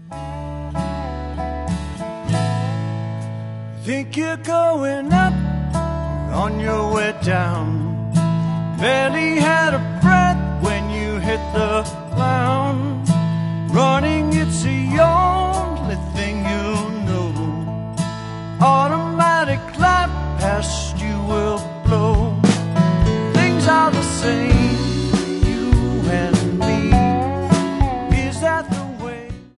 Think you're going up, on your way down. Barely had a breath when you hit the ground. Running